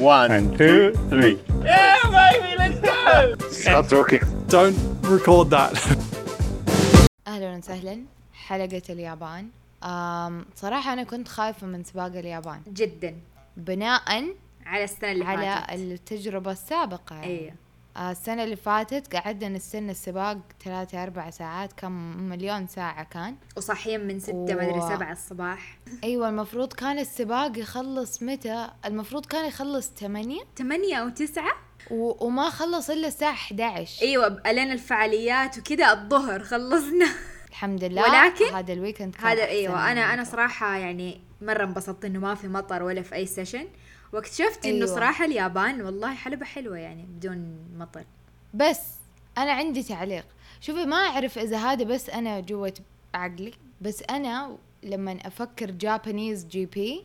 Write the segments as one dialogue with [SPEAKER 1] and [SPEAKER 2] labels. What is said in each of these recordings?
[SPEAKER 1] 1, 2, 3.
[SPEAKER 2] Yeah, baby, let's go.
[SPEAKER 1] Stop talking.
[SPEAKER 3] Don't record that.
[SPEAKER 4] أهلا وسهلا حلقة اليابان. صراحة أنا كنت خايفة من سباق اليابان
[SPEAKER 5] جدا
[SPEAKER 4] بناء
[SPEAKER 5] على السنة اللي
[SPEAKER 4] على
[SPEAKER 5] فاتت.
[SPEAKER 4] التجربة السابقة يعني.
[SPEAKER 5] أيه.
[SPEAKER 4] السنة اللي فاتت قعدنا نستنى السباق 3-4 ساعات، كم مليون ساعة كان،
[SPEAKER 5] وصاحيين من 6 مدري 7 الصباح.
[SPEAKER 4] أيوة المفروض كان السباق يخلص متى؟ المفروض كان يخلص 8
[SPEAKER 5] أو 9.
[SPEAKER 4] وما خلص إلا الساعة 11.
[SPEAKER 5] أيوة ألين الفعاليات وكذا الظهر خلصنا.
[SPEAKER 4] الحمد لله.
[SPEAKER 5] ولكن
[SPEAKER 4] هذا الويكند كان
[SPEAKER 5] هذا
[SPEAKER 4] أحسن
[SPEAKER 5] أيوة أنا
[SPEAKER 4] من
[SPEAKER 5] صراحة يعني مرة انبسطت إنه ما في مطر ولا في أي سيشن، واكتشفت إنه
[SPEAKER 4] أيوة.
[SPEAKER 5] صراحة اليابان والله حلبة حلوة يعني بدون مطر.
[SPEAKER 4] بس أنا عندي تعليق، شوفي ما أعرف إذا هذا بس أنا جوة عقلي، بس أنا لما أفكر جابانيز جي بي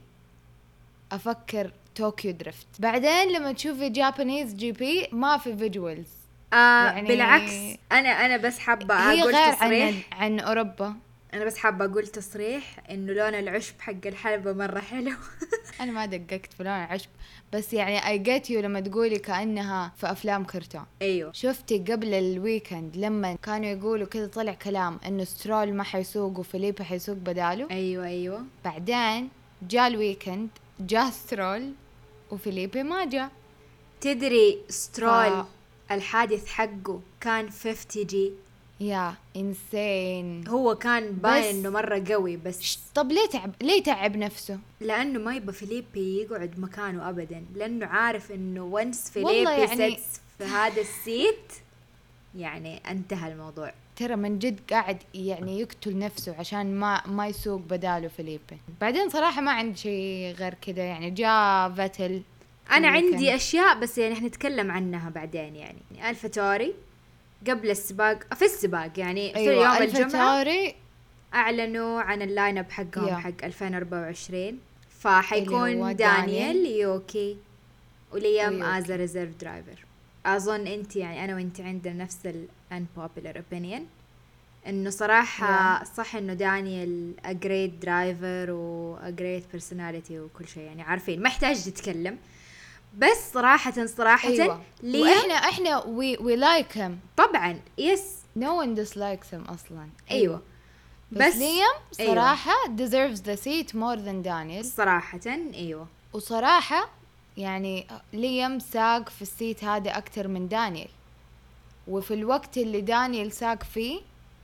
[SPEAKER 4] أفكر طوكيو دريفت. بعدين لما تشوفي جابانيز جي بي ما في فيجوالز
[SPEAKER 5] يعني بالعكس أنا بس حابة
[SPEAKER 4] هي
[SPEAKER 5] أقول
[SPEAKER 4] غير
[SPEAKER 5] تصريح
[SPEAKER 4] عن أوروبا.
[SPEAKER 5] أنا بس حابة أقول تصريح إنه لون العشب حق الحلبة مرة حلو.
[SPEAKER 4] أنا ما دققت في لون العشب، بس يعني I get you لما تقولي كأنها في أفلام كرتون.
[SPEAKER 5] أيوه
[SPEAKER 4] شفتي قبل الويكند لما كانوا يقولوا كذا طلع كلام إنه سترول ما حيسوق وفيليبي حيسوق بداله.
[SPEAKER 5] أيوه
[SPEAKER 4] بعدين جاء الويكند جاء سترول وفيليبي ما جاء.
[SPEAKER 5] تدري سترول الحادث حقه كان 50 جي.
[SPEAKER 4] يا إنسان.
[SPEAKER 5] هو كان باين إنه مرة قوي، بس
[SPEAKER 4] طب ليه تعب نفسه؟
[SPEAKER 5] لأنه ما يبغى فيليبي يقعد مكانه أبدا، لأنه عارف إنه وانس فيليبي
[SPEAKER 4] يعني
[SPEAKER 5] سيتس في هذا السيت يعني انتهى الموضوع.
[SPEAKER 4] ترى من جد قاعد يعني يقتل نفسه عشان ما يسوق بداله فيليبي. بعدين صراحة ما عندي شيء غير كده، يعني جاء فاتل.
[SPEAKER 5] أنا عندي أشياء بس يعني حنتكلم عنها بعدين. يعني ألفاتوري قبل السباق في السباق يعني في
[SPEAKER 4] أيوة
[SPEAKER 5] يوم الجمعة
[SPEAKER 4] الفاتوري
[SPEAKER 5] أعلنوا عن اللاين اب حقهم حق 2024،
[SPEAKER 4] اللي هو
[SPEAKER 5] فحيكون دانيال يوكي وليام از ريزيرف درايفر. أظن أنت يعني أنا وأنت عندنا نفس ال unpopular opinion إنه صراحة صح إنه دانيال a great driver و a great personality وكل شيء، يعني عارفين ما يحتاج تتكلم، بس صراحة
[SPEAKER 4] أيوة. وإحنا we like him
[SPEAKER 5] طبعا. yes
[SPEAKER 4] no one dislikes him أصلا.
[SPEAKER 5] أيوة
[SPEAKER 4] بس ليام صراحة deserves the seat more than دانيال
[SPEAKER 5] صراحة. أيوة
[SPEAKER 4] وصراحة يعني ليام ساق في السيت هذا أكتر من دانيال، وفي الوقت اللي دانيال ساق فيه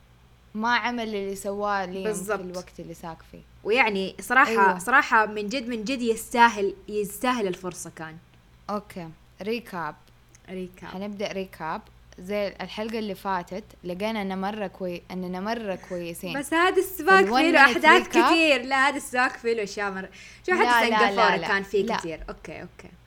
[SPEAKER 4] ما عمل اللي سواه ليام بالزبط. في الوقت اللي ساق فيه.
[SPEAKER 5] ويعني صراحة أيوة. صراحة من جد يستاهل الفرصة كان.
[SPEAKER 4] أوكي ريكاب هنبدأ ريكاب. زي الحلقة اللي فاتت لقينا أننا مرة كويسين،
[SPEAKER 5] بس هذا السباق فيه له أحداث كتير. لا هذا السباق فيه له أشياء مرة. شو حتى سنغافورة كان فيه كتير. أوكي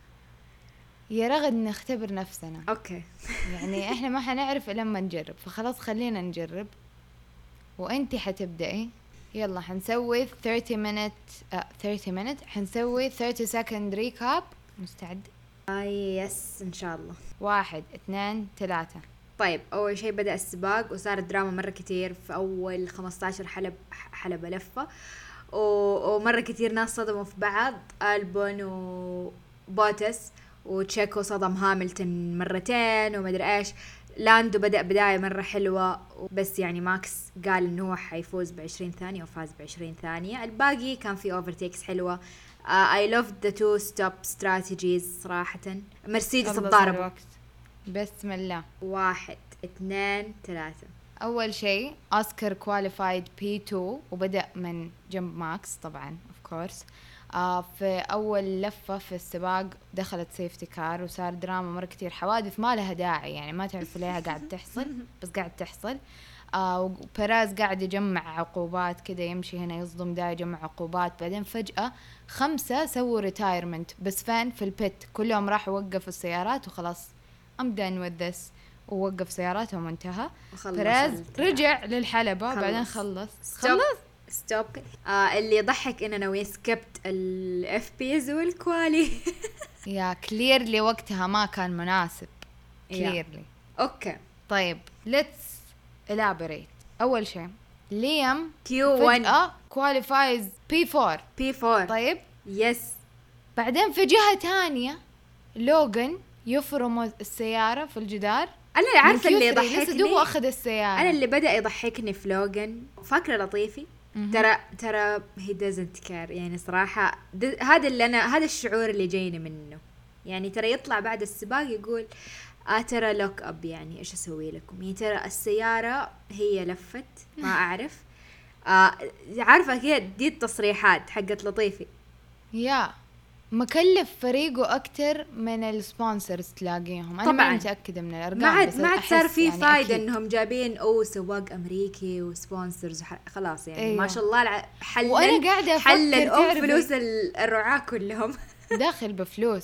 [SPEAKER 4] يا رغد نختبر نفسنا.
[SPEAKER 5] أوكي
[SPEAKER 4] يعني إحنا ما حنعرف إلا لما نجرب، فخلاص خلينا نجرب. وأنتي حتبدأي. يلا حنسوي 30 minute حنسوي 30 second recap. مستعد؟
[SPEAKER 5] يس إن شاء الله.
[SPEAKER 4] 1 2 3.
[SPEAKER 5] طيب أول شيء بدأ السباق وصار الدراما مرة كتير في أول 15 حلبة لفة، ومرة كتير ناس صدموا في بعض. ألبون وبوتس وتشيكو صدم هاملتون مرتين ومدري إيش. لاندو بدأ بداية مرة حلوة، بس يعني ماكس قال إنه هو حيفوز ب20 ثانية وفاز ب20 ثانية. الباقي كان في overtakes حلوة. I loved the two stop strategies صراحة. مرسيدس الضاربة.
[SPEAKER 4] بسم الله.
[SPEAKER 5] 1 2 3.
[SPEAKER 4] أول شيء أوسكار qualified P2 وبدأ من جنب ماكس طبعا of course. في أول لفة في السباق دخلت سيفتي كار وصار دراما مرة كتير، حوادث ما لها داعي يعني ما تعرف ليها قاعد تحصل بس قاعد تحصل. وبيراز قاعد يجمع عقوبات كده، يمشي هنا يصدم دا يجمع عقوبات. بعدين فجأة 5 سووا ريتايرمنت، بس فين؟ في البيت. كلهم راحوا وقفوا السيارات وخلاص I'm done with this، ووقف سياراتهم وانتهى. بيراز رجع للحلبة بعدين خلص
[SPEAKER 5] ستوب. اللي يضحك إننا ويسكبت الإف بيز والكوالي.
[SPEAKER 4] يا كليرلي وقتها ما كان مناسب كليرلي.
[SPEAKER 5] أوكي
[SPEAKER 4] طيب let's elaborate. أول شيء ليام
[SPEAKER 5] Q1
[SPEAKER 4] qualifies P4.
[SPEAKER 5] P4
[SPEAKER 4] طيب
[SPEAKER 5] يس.
[SPEAKER 4] بعدين في جهة تانية لوغان يفرم السيارة في الجدار.
[SPEAKER 5] انا اللي عارفه اللي
[SPEAKER 4] لسه
[SPEAKER 5] يضحكني،
[SPEAKER 4] دوبه اخذ السيارة.
[SPEAKER 5] انا اللي بدأ يضحكني في لوغان، فاكره لطيفي ترى he doesn't care يعني صراحه. هذا اللي انا، هذا الشعور اللي جايني منه. يعني ترى يطلع بعد السباق يقول ترى لوك اب، يعني ايش اسوي لكم، يعني ترى السياره هي لفت ما اعرف. عارفه كذا، دي التصريحات حقت لطيفي.
[SPEAKER 4] يا مكلف فريقه أكتر من السبونسرز تلاقيهم. أنا
[SPEAKER 5] طبعاً.
[SPEAKER 4] ما متأكدة من الأرقام،
[SPEAKER 5] ما عاد صار في
[SPEAKER 4] يعني
[SPEAKER 5] فايدة
[SPEAKER 4] أكيد.
[SPEAKER 5] انهم جايبين سواق امريكي وسبونسرز خلاص يعني.
[SPEAKER 4] أيوة.
[SPEAKER 5] ما شاء الله حل
[SPEAKER 4] وأنا قاعدة
[SPEAKER 5] حل
[SPEAKER 4] أفكر تعرفي
[SPEAKER 5] فلوس الرعاة كلهم.
[SPEAKER 4] داخل بفلوس.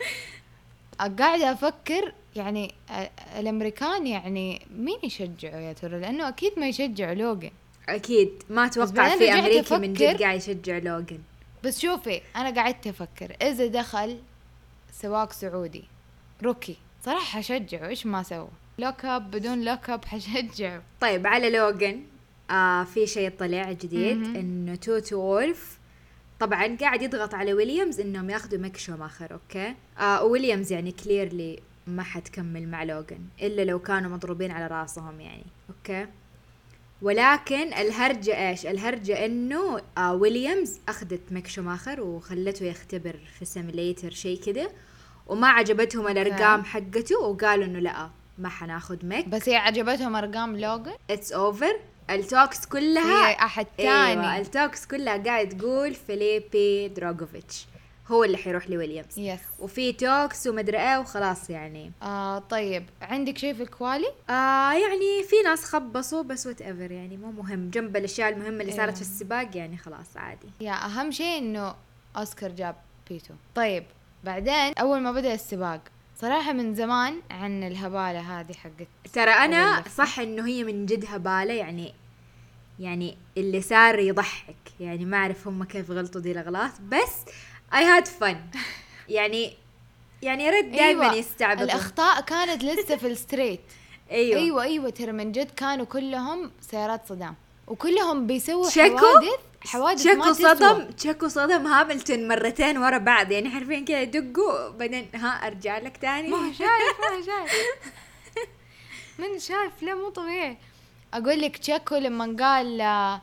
[SPEAKER 4] قاعدة أفكر يعني الأمريكان يعني مين يشجعوا يا ترى، لأنه أكيد ما يشجعوا لوغان.
[SPEAKER 5] اكيد ما اتوقع
[SPEAKER 4] بعدين
[SPEAKER 5] في
[SPEAKER 4] رجعت
[SPEAKER 5] امريكي من جد
[SPEAKER 4] أفكر.
[SPEAKER 5] قاعد يشجع لوغان.
[SPEAKER 4] بس شوفي أنا قاعدة أفكر إذا دخل سواق سعودي روكي صراحة حشجعه. إيش ما سوى لوك اب بدون لوك اب حشجعه.
[SPEAKER 5] طيب على لوغان في شيء طلع جديد انه توتو وولف طبعا قاعد يضغط على ويليامز انهم ياخذوا ميك شوماخر. اوكي ويليامز يعني كليرلي ما حتكمل مع لوغان الا لو كانوا مضروبين على راسهم يعني. اوكي ولكن الهرجة ايش؟ الهرجة انه ويليامز اخذت ميك شوماخر وخلته يختبر في سيميليتر شيء كده، وما عجبتهم الارقام حقته وقالوا انه لا ما حناخذ ميك.
[SPEAKER 4] بس هي عجبتهم أرقام لوغان.
[SPEAKER 5] اتس اوفر. التوكس كلها
[SPEAKER 4] هي أحد تاني.
[SPEAKER 5] ايوه التوكس كلها قاعد تقول فيليبي دراغوفيتش هو اللي حيروح لويليامز.
[SPEAKER 4] يس.
[SPEAKER 5] وفي توكس ومدري ايه وخلاص يعني.
[SPEAKER 4] طيب عندك شيء في الكوالي؟
[SPEAKER 5] يعني في ناس خبصوا بس وات ايفر يعني مو مهم، جنب الاشياء المهمه اللي صارت في السباق يعني خلاص عادي.
[SPEAKER 4] يا أهم شيء إنه أوسكار جاب بيتو. طيب بعدين أول ما بدأ السباق صراحة من زمان عن الهبالة هذه حقت.
[SPEAKER 5] ترى انا صح انه هي من جد هبالة يعني اللي صار يضحك يعني. ما اعرف هم كيف غلطوا دي الاغلاط، بس I had fun يعني رد دائما
[SPEAKER 4] أيوة.
[SPEAKER 5] يستعبطوا.
[SPEAKER 4] الأخطاء كانت لسه في الستريت.
[SPEAKER 5] ايوه
[SPEAKER 4] أيوة ترى من جد كانوا كلهم سيارات صدام وكلهم بيسووا حوادث ما تسوى.
[SPEAKER 5] تشيكو صدم هاملتون مرتين ورا بعض يعني حرفيا كذا يدقوا بعدين ارجع لك تاني.
[SPEAKER 4] ما شايف من شايف لا مو طبيعي. اقول لك تشيكو لما قال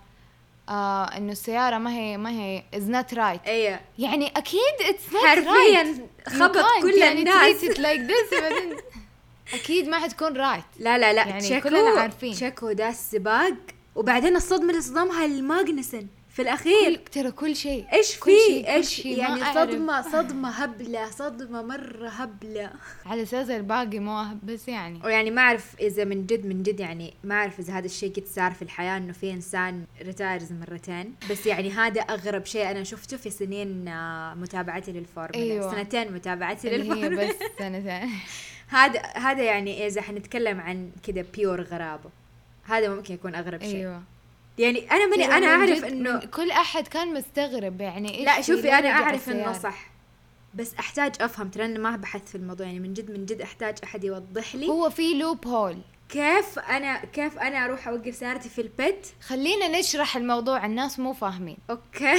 [SPEAKER 4] انه السياره ما هي is not right.
[SPEAKER 5] ايوه
[SPEAKER 4] يعني اكيد it's not
[SPEAKER 5] حرفيا
[SPEAKER 4] right.
[SPEAKER 5] خبط كل
[SPEAKER 4] يعني
[SPEAKER 5] الناس
[SPEAKER 4] treat it like this بعدين اكيد ما حتكون رايت.
[SPEAKER 5] لا
[SPEAKER 4] يعني كلنا عارفين
[SPEAKER 5] تشيكو ده السباق وبعدين الصدمه اللي صدمها الماغنسن في الاخير.
[SPEAKER 4] ترى كل شيء
[SPEAKER 5] ايش
[SPEAKER 4] كل
[SPEAKER 5] في ايش
[SPEAKER 4] شيء
[SPEAKER 5] يعني
[SPEAKER 4] ما
[SPEAKER 5] صدمه هبله، صدمه مره هبله
[SPEAKER 4] على اساس الباقي مو بس يعني.
[SPEAKER 5] ويعني ما اعرف اذا من جد يعني ما اعرف اذا هذا الشيء قد صار في الحياه انه في انسان ريتايرز مرتين، بس يعني هذا اغرب شيء انا شفته في سنين متابعتي للفورمولا.
[SPEAKER 4] أيوة.
[SPEAKER 5] سنتين متابعتي
[SPEAKER 4] هي
[SPEAKER 5] للفورمولا
[SPEAKER 4] بس سنتين.
[SPEAKER 5] هذا يعني اذا حنتكلم عن كذا بيور غرابه هذا ممكن يكون اغرب شيء.
[SPEAKER 4] ايوه
[SPEAKER 5] يعني انا اعرف انه
[SPEAKER 4] كل احد كان مستغرب يعني ايش.
[SPEAKER 5] لا شوفي انا اعرف انه صح بس احتاج افهم. ترى انا ما بحثت في الموضوع يعني من جد احتاج احد يوضح لي
[SPEAKER 4] هو في لوب هول
[SPEAKER 5] كيف انا اروح اوقف سيارتي في البيت.
[SPEAKER 4] خلينا نشرح الموضوع الناس مو فاهمين.
[SPEAKER 5] اوكي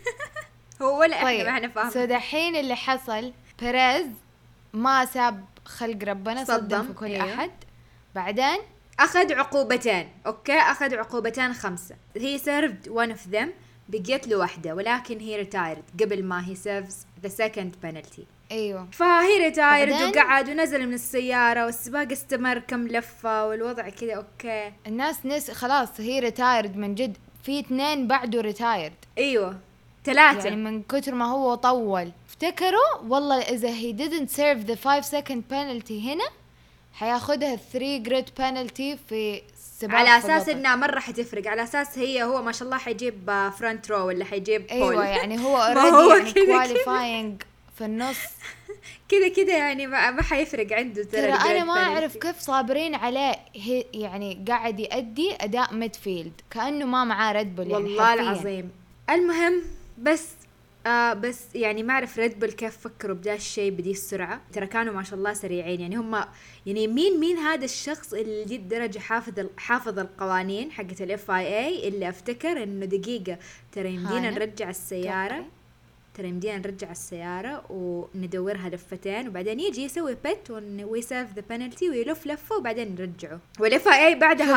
[SPEAKER 5] هو ولا
[SPEAKER 4] طيب.
[SPEAKER 5] احنا ما احنا فاهمين.
[SPEAKER 4] سو دحين اللي حصل بيريز ما ساب خلق ربنا صدم في كل
[SPEAKER 5] أيوه.
[SPEAKER 4] احد. بعدين
[SPEAKER 5] اخذ عقوبتين. اوكي اخذ عقوبتين 5. هي سيرفد one of them بقيت له واحدة ولكن هي ريتايرد قبل ما هي سيرفز ذا سكند بنالتي.
[SPEAKER 4] ايوه
[SPEAKER 5] فهي ريتايرد وقعد ونزل من السيارة والسباق استمر كم لفة والوضع كذا. اوكي
[SPEAKER 4] الناس خلاص هي ريتايرد من جد. في 2 بعده ريتايرد.
[SPEAKER 5] ايوه 3
[SPEAKER 4] يعني من كتر ما هو طول افتكروا والله اذا he didn't serve the 5 second penalty هنا حياخدها 3 grid penalty في السباق.
[SPEAKER 5] على اساس انها مرة حتفرق، على اساس هو ما شاء الله حيجيب فرونت رو ولا حيجيب بول.
[SPEAKER 4] ايوه يعني هو
[SPEAKER 5] هو
[SPEAKER 4] already يعني qualifying في النص
[SPEAKER 5] كذا يعني ما حيفرق عنده.
[SPEAKER 4] ترى انا ما اعرف كيف صابرين عليه. يعني قاعد يؤدي اداء ميدفيلد كانه ما معاه ريد بول يعني
[SPEAKER 5] والله
[SPEAKER 4] حرفياً.
[SPEAKER 5] العظيم. المهم بس يعني ما اعرف ريد بول كيف فكروا بدا الشيء بدي السرعه. ترى كانوا ما شاء الله سريعين يعني. هم يعني مين هذا الشخص اللي دي الدرجه حافظ القوانين حقت الاف اي اي اللي افتكر انه دقيقه ترى يمدينا نرجع السياره. ترى يمدينا نرجع السيارة وندورها لفتين وبعدين يجي يسوي بت ويسيف ذا بنالتي ويلف لفة وبعدين نرجعه. والاف اي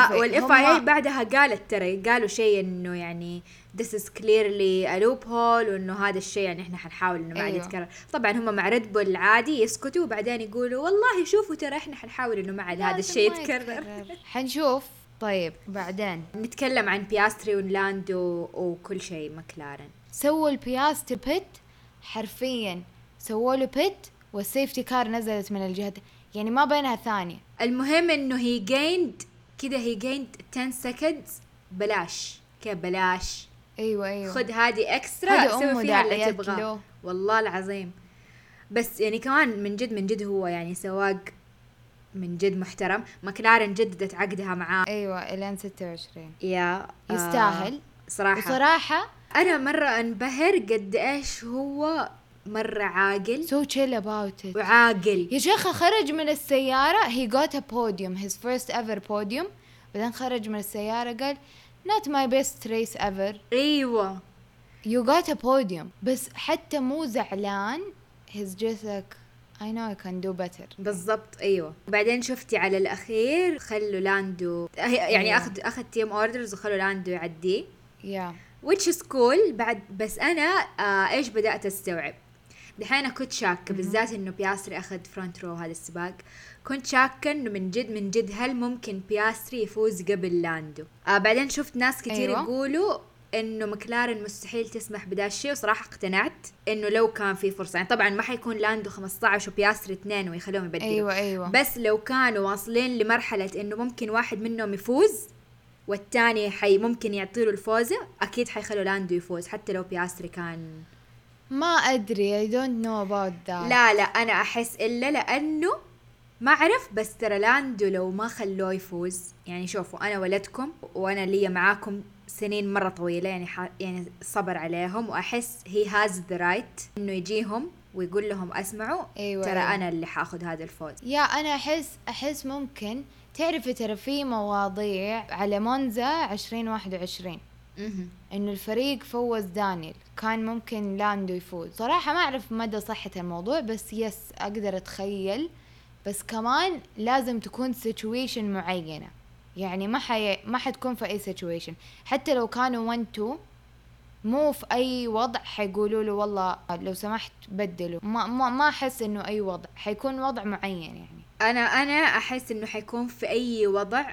[SPEAKER 5] اي بعدها قالت ترى قالوا شيء انه يعني this is clearly a loophole وانه هذا الشيء يعني احنا حنحاول انه ما عاد يتكرر. طبعا هم مع ريد بول عادي يسكتوا وبعدين يقولوا والله شوفوا ترى احنا حنحاول انه ما عاد هذا الشيء يتكرر.
[SPEAKER 4] حنشوف. طيب بعدين
[SPEAKER 5] نتكلم عن بياستري ولاندو وكل شيء مكلارن.
[SPEAKER 4] سووا البياستري بيت حرفيا، سووا له بيت والسيفتي كار نزلت من الجهة يعني ما بينها ثانية.
[SPEAKER 5] المهم انه هي جيند 10 seconds بلاش كيف بلاش.
[SPEAKER 4] ايوه
[SPEAKER 5] خذ هذه اكسترا سوي فيها اللي تبغاه والله العظيم. بس يعني كمان من جد هو يعني سواق من جد محترم. مكلارن جددت عقدها معاه
[SPEAKER 4] ايوه الين 26
[SPEAKER 5] يستاهل
[SPEAKER 4] صراحة.
[SPEAKER 5] انا مرة انبهر قد ايش هو مرة عاقل.
[SPEAKER 4] so chill about it.
[SPEAKER 5] وعاقل
[SPEAKER 4] يا شيخة خرج من السيارة he got a podium his first ever podium. بعدين خرج من السيارة قال not my best race ever.
[SPEAKER 5] ايوه
[SPEAKER 4] you got a podium بس حتى مو زعلان. he's just like I know I can do better.
[SPEAKER 5] بالضبط ايوه. بعدين شفتي على الاخير خلوا لاندو يعني اخذ تيم اوردرز وخلوا لاندو يعديه which is cool بعد. بس انا ايش بدأت استوعب دحين كنت شاكة بالذات انه بياستري اخذ فرونت رو هذا السباق. كنت شاكة انه من جد هل ممكن بياستري يفوز قبل لاندو. بعدين شفت ناس كتير يقولوا انه مكلارن مستحيل تسمح بدا الشيء وصراحة اقتنعت انه لو كان في فرصة يعني طبعا ما حيكون لاندو 15 وبياستري 2 ويخلوهم يبدلوا.
[SPEAKER 4] أيوة.
[SPEAKER 5] بس لو كانوا واصلين لمرحلة انه ممكن واحد منهم يفوز والتاني ممكن يعطيله الفوزة اكيد حيخلوا لاندو يفوز حتى لو بياستري كان
[SPEAKER 4] ما ادري I don't know about that.
[SPEAKER 5] لا انا احس الا لانه ما اعرف. بس ترى لاندو لو ما خلوه يفوز يعني شوفوا انا ولدكم وانا لي معاكم سنين مرة طويلة يعني صبر عليهم وأحس he has the right إنه يجيهم ويقول لهم أسمعوا ترى أنا اللي حاخذ هذا الفوز.
[SPEAKER 4] أنا أحس ممكن تعرفي ترى في مواضيع على مونزا 2021 إنه الفريق فوز دانيال كان ممكن لاندو يفوز. صراحة ما أعرف مدى صحة الموضوع بس يس أقدر أتخيل. بس كمان لازم تكون situation معينة يعني ما حتكون في أي situation. حتى لو كانوا 1-2 مو في أي وضع حيقولوا له والله لو سمحت بدلوا. ما أحس إنه أي وضع حيكون وضع معين يعني.
[SPEAKER 5] أنا أحس إنه حيكون في أي وضع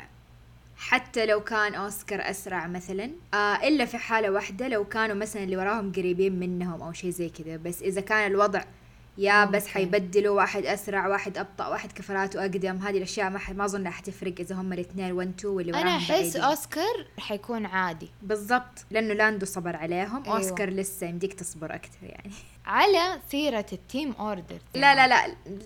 [SPEAKER 5] حتى لو كان أوسكار أسرع مثلا إلا في حالة واحدة لو كانوا مثلا اللي وراهم قريبين منهم أو شيء زي كذا. بس إذا كان الوضع بس حيبدلوا واحد أسرع واحد أبطأ واحد كفراته أقدم هذه الأشياء ما أظن حتفرق إذا هم الاثنين 1-2 واللي وراهم.
[SPEAKER 4] أنا أحس أوسكار حيكون عادي
[SPEAKER 5] بالضبط لأنه لاندو صبر عليهم. أيوة. أوسكار لسه يمديك تصبر أكثر يعني.
[SPEAKER 4] على سيرة التيم أوردر
[SPEAKER 5] لا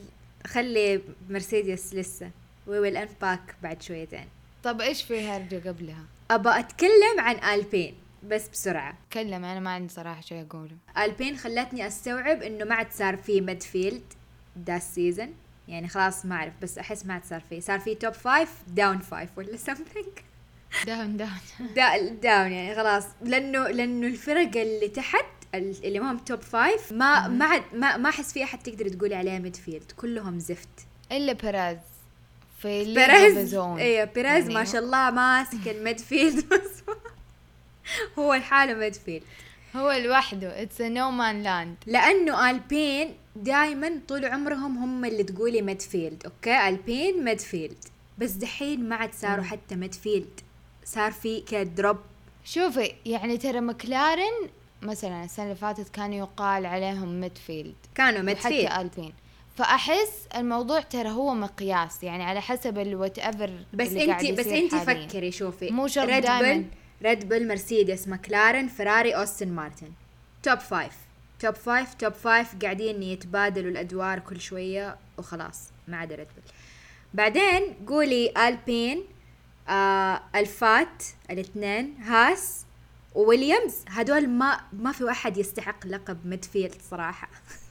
[SPEAKER 5] خلي مرسيدس لسه we will unpack بعد شويتين.
[SPEAKER 4] طب إيش في هرجة قبلها؟
[SPEAKER 5] أبغى أتكلم عن ألبين بس بسرعة.
[SPEAKER 4] تكلم أنا ما عندي صراحة شيء أقوله.
[SPEAKER 5] ألبين خلتني أستوعب إنه ما عاد صار فيه ميدفيلد دا السيزن يعني خلاص ما أعرف بس أحس ما عاد صار فيه توب 5 داون 5 ولا something داون يعني خلاص لأنه الفرق اللي تحت اللي ما هم توب 5 ما أحس في أحد تقدر تقولي عليه ميدفيلد كلهم زفت
[SPEAKER 4] إلا بيريز في
[SPEAKER 5] بيريز. إيه بيريز ما شاء الله ماسك الميدفيلد بس هو الحالة ميدفيلد
[SPEAKER 4] هو لوحده it's a no man land.
[SPEAKER 5] لأنه ألبين دايما طول عمرهم هم اللي تقولي ميدفيلد أوكي ألبين ميدفيلد بس دحين ما عاد صاروا حتى ميدفيلد صار في كده دروب.
[SPEAKER 4] شوفي يعني ترى مكلارن مثلا السنة اللي فاتت كان يقال عليهم ميدفيلد
[SPEAKER 5] كانوا ميدفيلد
[SPEAKER 4] حتى ألبين. فأحس الموضوع ترى هو مقياس يعني على حسب الوات ايفر.
[SPEAKER 5] بس انتي فكري شوفي
[SPEAKER 4] مو شرط دائما
[SPEAKER 5] ريد بول مرسيدس مكلارن فراري أوستن مارتن توب 5 قاعدين يتبادلوا الأدوار كل شوية وخلاص ما عدا ريد بول. بعدين قولي ألبين الفات الاثنين هاس وويليامز هدول ما في واحد يستحق لقب ميدفيلد صراحة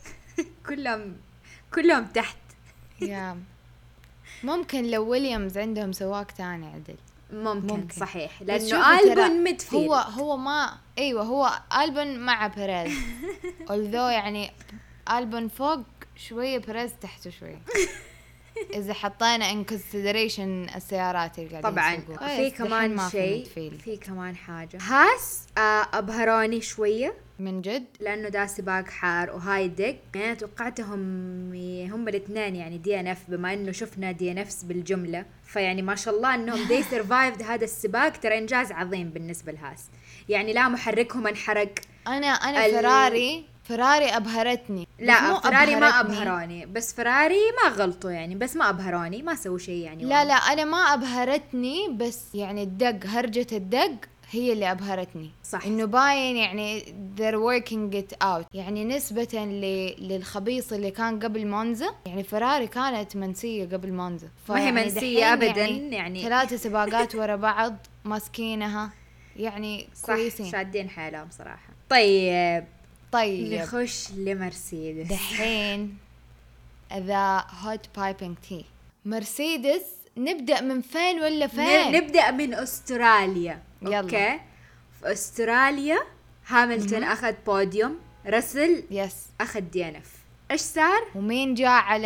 [SPEAKER 5] كلهم تحت.
[SPEAKER 4] ممكن لو ويليامز عندهم سواق تاني عدل
[SPEAKER 5] ممكن. صحيح،
[SPEAKER 4] بس
[SPEAKER 5] لانه
[SPEAKER 4] شوفوا ترى
[SPEAKER 5] ألبون ميدفيلد.
[SPEAKER 4] هو ما ايوه هو ألبون مع بيريز although يعني ألبون فوق شوية بيريز تحته شوية إذا حطينا in consideration السيارات اللي قاعدين
[SPEAKER 5] طبعا
[SPEAKER 4] يسوقوها.
[SPEAKER 5] في
[SPEAKER 4] بس دحين
[SPEAKER 5] كمان
[SPEAKER 4] ما
[SPEAKER 5] شيء،
[SPEAKER 4] midfield.
[SPEAKER 5] في كمان حاجة هاس أبهروني شوية
[SPEAKER 4] من جد
[SPEAKER 5] لأنه ده سباق حار وهاي دق. يعني أنا توقعتهم هم الاثنين يعني دي ان اف، بما إنه شفنا دي ان اف بالجملة، فيعني ما شاء الله إنهم they survived هذا السباق. ترى إنجاز عظيم بالنسبة لهاس، يعني لا محركهم انحرق.
[SPEAKER 4] أنا فراري أبهرتني. بس
[SPEAKER 5] لا
[SPEAKER 4] مو
[SPEAKER 5] فراري ما
[SPEAKER 4] أبهرتني.
[SPEAKER 5] أبهروني، بس فراري ما غلطوا يعني، بس ما أبهروني، ما سووا شيء يعني.
[SPEAKER 4] لا أنا ما أبهرتني، بس يعني هرجة الدق هي اللي أبهرتني.
[SPEAKER 5] صح.
[SPEAKER 4] إنه باين يعني they're working it out، يعني نسبة للخبيص اللي كان قبل مونزا. يعني فراري كانت منسية قبل مونزا،
[SPEAKER 5] ما هي
[SPEAKER 4] فيعني
[SPEAKER 5] منسية
[SPEAKER 4] دحين
[SPEAKER 5] أبداً يعني
[SPEAKER 4] 3 سباقات ورا بعض ماسكينها، يعني كويسين.
[SPEAKER 5] شادين حالهم صراحة. طيب نخش لمرسيدس
[SPEAKER 4] دحين ذا هوت بايبنج تي. مرسيدس نبدأ من فين ولا فين؟
[SPEAKER 5] نبدأ من أستراليا.
[SPEAKER 4] يلا.
[SPEAKER 5] أوكي، في أستراليا هاملتون أخذ بوديوم، رسل
[SPEAKER 4] يس
[SPEAKER 5] أخذ دي ان اف. إيش صار؟
[SPEAKER 4] ومين جاء على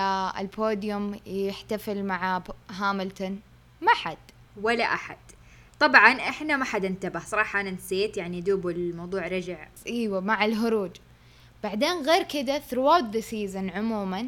[SPEAKER 4] البوديوم يحتفل مع هاملتون؟ ما حد
[SPEAKER 5] ولا أحد. طبعا إحنا ما حد انتبه صراحة، أنا نسيت يعني دوب الموضوع رجع.
[SPEAKER 4] ايوه مع الهروج. بعدين غير كده throughout the season عموما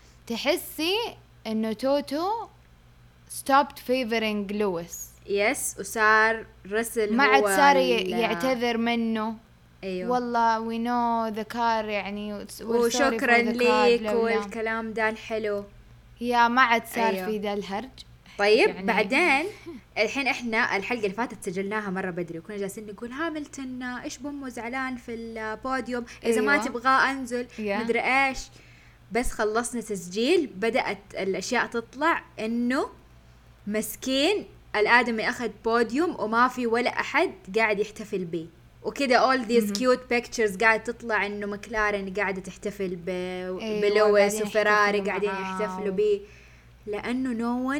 [SPEAKER 4] تحسي انه توتو stopped favoring لويس.
[SPEAKER 5] يس، وصار رسل
[SPEAKER 4] ما
[SPEAKER 5] هو
[SPEAKER 4] عاد صار يعتذر منه.
[SPEAKER 5] أيوه.
[SPEAKER 4] والله we know the car يعني
[SPEAKER 5] وشكرا ليك والكلام ده الحلو.
[SPEAKER 4] يا ما عاد صار
[SPEAKER 5] أيوه.
[SPEAKER 4] في ذا الهرج.
[SPEAKER 5] طيب
[SPEAKER 4] يعني
[SPEAKER 5] بعدين الحين احنا الحلقة اللي فاتت سجلناها مرة بدري، وكنا جالسين نقول هاملتون ايش بمه زعلان في البوديوم، اذا ما
[SPEAKER 4] أيوه.
[SPEAKER 5] تبغاه انزل مدري ايش. بس خلصنا تسجيل بدأت الاشياء تطلع انه مسكين الادمي اخذ بوديوم وما في ولا احد قاعد يحتفل بيه، وكده all these cute pictures قاعد تطلع انه مكلارن قاعدة تحتفل بلويس وفراري قاعدين يحتفلوا بيه، لانه no one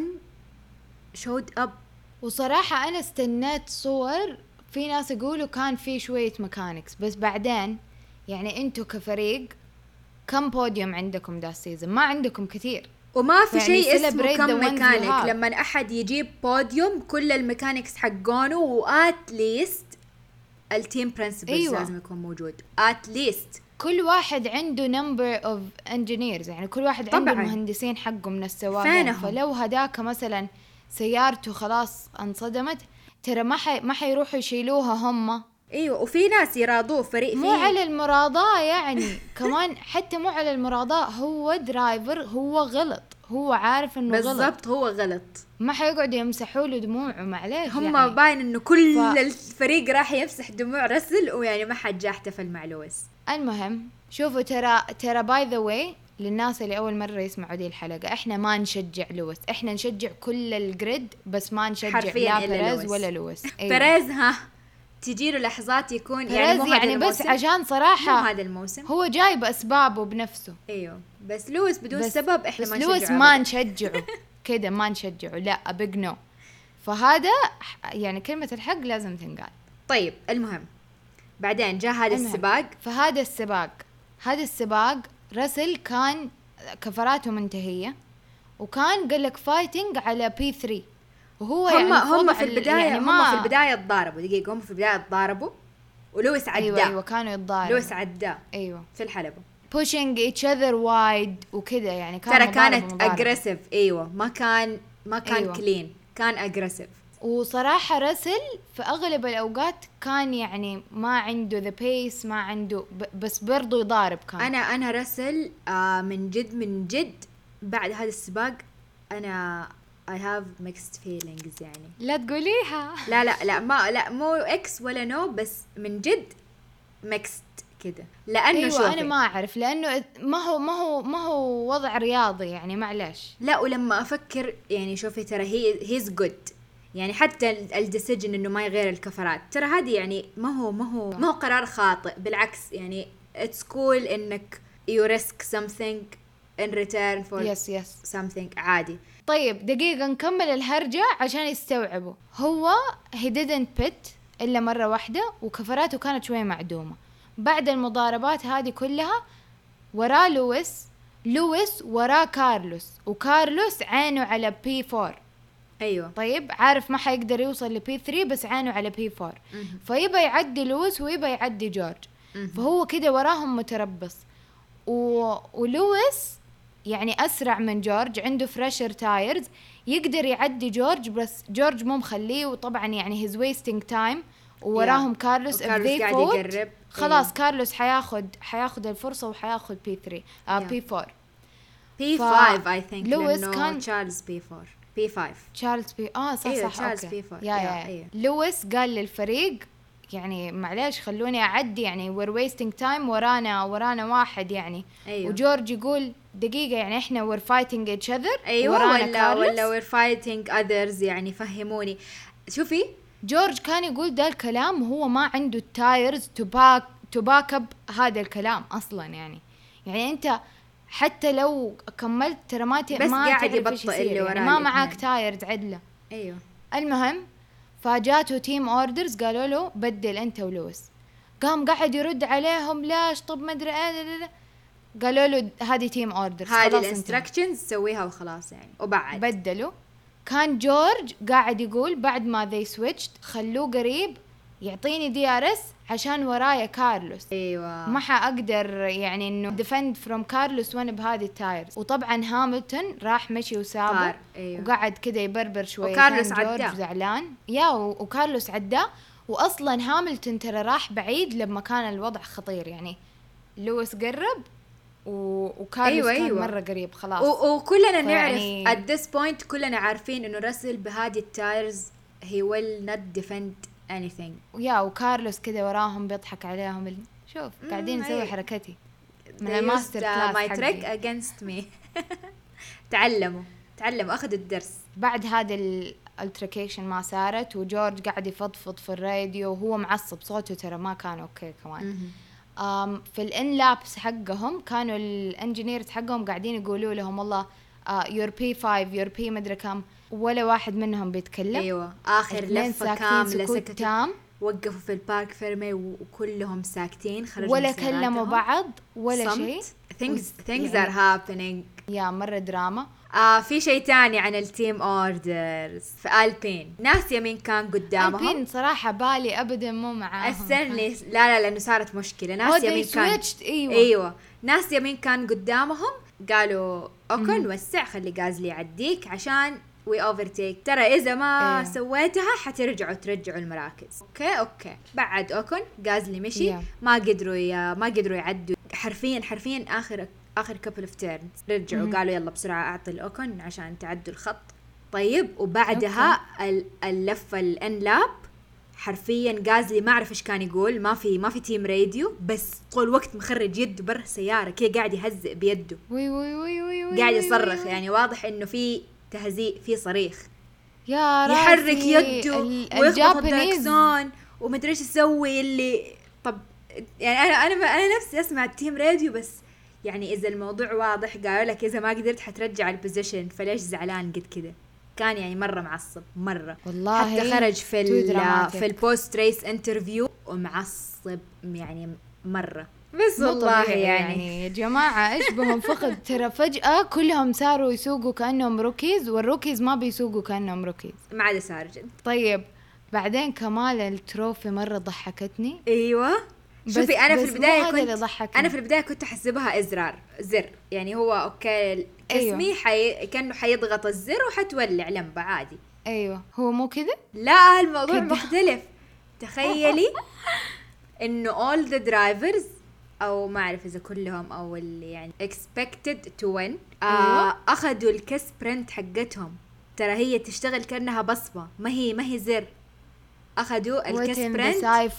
[SPEAKER 5] showed up.
[SPEAKER 4] وصراحة أنا استنيت صور، في ناس يقولوا كان في شوية ميكانيكس، بس بعدين يعني أنتوا كفريق كم بوديوم عندكم دا السيزن؟ ما عندكم كثير،
[SPEAKER 5] وما في
[SPEAKER 4] يعني
[SPEAKER 5] شيء اسمه
[SPEAKER 4] celebrate
[SPEAKER 5] كم
[SPEAKER 4] the ones you
[SPEAKER 5] ميكانيك.
[SPEAKER 4] have.
[SPEAKER 5] لما أحد يجيب بوديوم كل الميكانيكس حقونه وات ليست التيم برنسبلز
[SPEAKER 4] أيوة.
[SPEAKER 5] لازم يكون موجود ات ليست.
[SPEAKER 4] كل واحد عنده number of engineers، يعني كل واحد
[SPEAKER 5] طبعاً.
[SPEAKER 4] عنده مهندسين حقه من السواقين.
[SPEAKER 5] فينهم؟
[SPEAKER 4] فلو هداك مثلا سيارته خلاص انصدمت، ترى ما حيروحوا يشيلوها هم.
[SPEAKER 5] ايوه، وفي ناس يراضوه فريق
[SPEAKER 4] مو على المراضاة يعني كمان حتى مو على المراضاة، هو درايفر، هو غلط، هو عارف انه غلط
[SPEAKER 5] بالضبط، هو غلط.
[SPEAKER 4] ما حيقعدوا يمسحوا له دموعه، معليش
[SPEAKER 5] هم
[SPEAKER 4] يعني.
[SPEAKER 5] باين انه كل الفريق راح يمسح دموع رسل، ويعني ما حد جاء احتفل مع لويس.
[SPEAKER 4] المهم شوفوا ترى باي ذا واي للناس اللي اول مره يسمعوا دي الحلقه، احنا ما نشجع لويس، احنا نشجع كل الجريد، بس ما نشجع لا بيريز ولا لويس.
[SPEAKER 5] أيوة. بيريز تجي له لحظات يكون يعني مو
[SPEAKER 4] يعني بس عشان صراحه
[SPEAKER 5] مو هذا الموسم
[SPEAKER 4] هو جايب اسبابه بنفسه.
[SPEAKER 5] ايوه، بس لويس بدون سبب احنا
[SPEAKER 4] بس
[SPEAKER 5] ما
[SPEAKER 4] لويس ما نشجعه كده، ما نشجعه، لا بيج نو. فهذا يعني كلمه الحق لازم تنقال.
[SPEAKER 5] طيب المهم بعدين جاء هذا السباق.
[SPEAKER 4] هذا السباق رسل كان كفراته منتهيه، وكان قال لك فايتنج على P3، وهو
[SPEAKER 5] هم في البدايه يعني هم في البدايه تضاربوا. دقيقه، هم في البدايه تضاربوا ولويس عداه.
[SPEAKER 4] ايوه كانوا يتضاربوا،
[SPEAKER 5] لويس عداه
[SPEAKER 4] ايوه
[SPEAKER 5] في الحلبة
[SPEAKER 4] pushing each other wide وكده، يعني
[SPEAKER 5] ترى كانت اجريسيف. ايوه ما كان أيوة. كلين، كان اجريسيف.
[SPEAKER 4] وصراحة رسل في اغلب الاوقات كان يعني ما عنده ذا بيس، ما عنده بس برضو يضارب. كان
[SPEAKER 5] انا رسل من جد بعد هذا السباق انا I have mixed feelings يعني.
[SPEAKER 4] لا تقوليها.
[SPEAKER 5] لا مو اكس ولا نو، بس من جد mixed كده. لانه
[SPEAKER 4] أيوة
[SPEAKER 5] شوفي
[SPEAKER 4] انا ما اعرف، لانه ما هو وضع رياضي يعني، معلش.
[SPEAKER 5] لا، ولما افكر يعني شوفي ترى he's good يعني، حتى الديسيجن انه ما يغير الكفرات ترى هذه يعني ما هو قرار خاطئ، بالعكس يعني it's cool انك you risk something in return for
[SPEAKER 4] yes.
[SPEAKER 5] something عادي.
[SPEAKER 4] طيب دقيقة نكمل الهرجة عشان يستوعبوا. هو he didn't pit إلا مرة واحدة وكفراته كانت شوية معدومة. بعد المضاربات هذه كلها وراه لويس وراه كارلوس، وكارلوس عينه على P4.
[SPEAKER 5] أيوة.
[SPEAKER 4] طيب عارف ما حيقدر يوصل لP3 بس عينه على P4. فيبقى يعدي لويس ويبقى يعدي جورج. فهو كده وراهم متربص. ولويس يعني أسرع من جورج، عنده فريشر تايرز، يقدر يعدي جورج، بس جورج مو مخليه، وطبعا يعني he's wasting time. ووراهم كارلوس if they fought خلاص كارلوس حياخد الفرصة وحياخد P3 P4
[SPEAKER 5] I think
[SPEAKER 4] لويس
[SPEAKER 5] لأنه
[SPEAKER 4] كان
[SPEAKER 5] تشارلز P5
[SPEAKER 4] تشارلز صح
[SPEAKER 5] أيوة
[SPEAKER 4] تشارلز
[SPEAKER 5] أوكي.
[SPEAKER 4] P4 أيوة. لويس قال للفريق يعني معليش خلوني أعدي، يعني we're wasting time، ورانا واحد يعني.
[SPEAKER 5] أيوة.
[SPEAKER 4] وجورج يقول دقيقة يعني إحنا we're fighting each other.
[SPEAKER 5] أيوة ولا we're fighting others، يعني فهموني. شوفي
[SPEAKER 4] جورج كان يقول ده الكلام وهو ما عنده التايرز to back up هذا الكلام أصلا. يعني أنت حتى لو كملت ترى ما
[SPEAKER 5] قاعد يبطئ اللي
[SPEAKER 4] يعني ما معاك تايرز عدلة.
[SPEAKER 5] أيوة.
[SPEAKER 4] المهم فجاته تيم اوردرز قالوا له بدل انت ولويس. قام قاعد يرد عليهم ليش طب ما ادري ايه. قالوا له هذه تيم اوردرز،
[SPEAKER 5] هذه الانستراكشنز سويها وخلاص يعني. وبعد
[SPEAKER 4] بدلوا. كان جورج قاعد يقول بعد ما they switched خلوه قريب يعطيني DRS عشان ورايا كارلوس.
[SPEAKER 5] ايوه
[SPEAKER 4] ما حاقدر يعني انه ديفند فروم كارلوس وانا بهذه التايرز. وطبعا هاملتون راح مشي وسابه.
[SPEAKER 5] أيوة.
[SPEAKER 4] وقعد كده يبربر شويه.
[SPEAKER 5] وكارلوس
[SPEAKER 4] جورج زعلان وكارلوس عداه. واصلا هاملتون ترى راح بعيد لما كان الوضع خطير، يعني لويس قرب وكارلوس كان مرة قريب خلاص.
[SPEAKER 5] وكلنا نعرف at this point كلنا عارفين انه راسل بهذه التايرز he will not defend anything.
[SPEAKER 4] وكارلوس كده وراهم بيضحك عليهم. شوف قاعدين نسوي حركتي من الماستر كلاس
[SPEAKER 5] my trick against me. تعلموا أخذوا الدرس.
[SPEAKER 4] بعد هذا الالتريكيشن ما صارت، وجورج قاعد يفضفض في الراديو وهو معصب، صوته ترى ما كان اوكي كمان. في الان لابس حقهم كانوا الانجينيرز حقهم قاعدين يقولوا لهم والله your P5 your P مدري كم، ولا واحد منهم بيتكلم.
[SPEAKER 5] ايوه اخر لفه كامله
[SPEAKER 4] سكتوا،
[SPEAKER 5] وقفوا في البارك فيرمي وكلهم ساكتين، خرجوا
[SPEAKER 4] ولا كلموا بعض ولا شيء.
[SPEAKER 5] things are happening.
[SPEAKER 4] يا مرة دراما.
[SPEAKER 5] في شيء تاني عن التيم اوردرز في ألبين. ناس يمين كان قدامهم.
[SPEAKER 4] ألبين صراحة بالي أبدا مو معاهم.
[SPEAKER 5] استني لا لأنه صارت مشكلة. ناس يمين كان أيوة ناس يمين كان قدامهم. قالوا أوكن وسع خلي غازلي يعديك عشان وي اوفرتيك. ترى إذا ما سويتها حترجعوا المراكز. أوكي بعد أوكن غازلي مشي. ما قدروا يعدوا حرفيا آخر couple of turns رجعوا قالوا يلا بسرعة أعطي الأوكن عشان تعدوا الخط. طيب وبعدها اللفة الان لاب حرفيا غازلي ما أعرف إيش كان يقول. ما في تيم راديو، بس طول وقت مخرج يده برا السيارة كي قاعد يهزئ بيده. وي قاعد يصرخ، يعني واضح إنه في تهزيء، في صريخ.
[SPEAKER 4] يا
[SPEAKER 5] يحرك يده ويخبط الدركسون ومدري إيش يسوي اللي. طب يعني أنا نفسي أسمع التيم راديو، بس يعني إذا الموضوع واضح قالوا لك إذا ما قدرت حترجع البوزيشن، فليش زعلان قد كده؟ كان يعني مرة معصب مرة
[SPEAKER 4] والله.
[SPEAKER 5] حتى خرج في البوست ريس انترفيو ومعصب يعني مرة. بس والله يعني
[SPEAKER 4] يا جماعة إيش بهم فقد. ترى فجأة كلهم صاروا يسوقوا كأنهم روكيز، والروكيز ما بيسوقوا كأنهم روكيز،
[SPEAKER 5] ما عدا سارجنت.
[SPEAKER 4] طيب بعدين كمال التروفي مرة ضحكتني.
[SPEAKER 5] أيوة شوفي أنا في البداية كنت أحسبها زر، يعني هو أوكي اسمي كأنه حيضغط الزر وحتولع لمبة عادي.
[SPEAKER 4] أيوة هو مو كده.
[SPEAKER 5] لا الموضوع مختلف. تخيلي إنه all the drivers أو ما أعرف إذا كلهم أو اللي يعني expected to win أخذوا الكسبرنت حقتهم. ترى هي تشتغل كأنها بصمة، ما هي زر. أخذوا الكسبرنت